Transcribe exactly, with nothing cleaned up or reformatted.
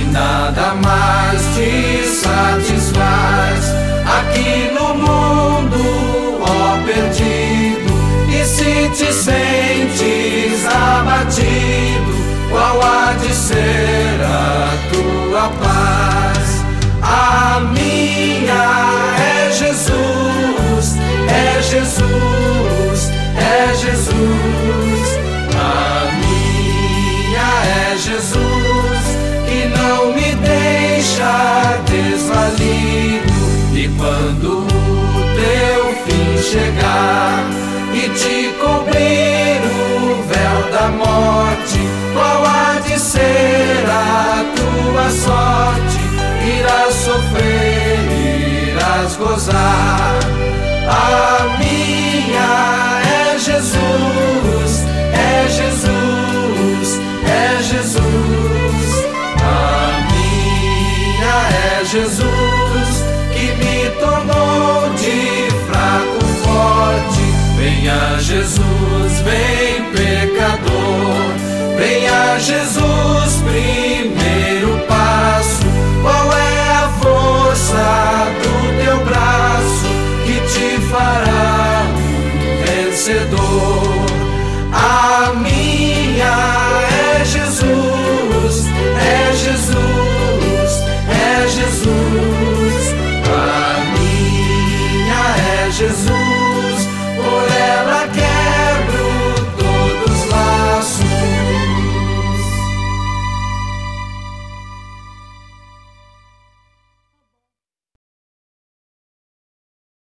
nada mais te satisfaz aqui no mundo, ó perdido. E se te sentes abatido, qual há de ser a tua paz? A minha é Jesus, é Jesus, é Jesus. A minha é Jesus, que não me deixa desvalido. E quando o teu fim chegar e te cobrir o véu da morte, qual há de ser a tua sorte? Irás sofrer, irás gozar. A minha é Jesus, é Jesus, é Jesus. A minha é Jesus, que me tornou de fraco forte. Venha Jesus, vem pecador. Venha Jesus, primeiro passo. Qual é a força do teu braço que te fará um vencedor? A minha é Jesus, é Jesus, é Jesus. A minha é Jesus.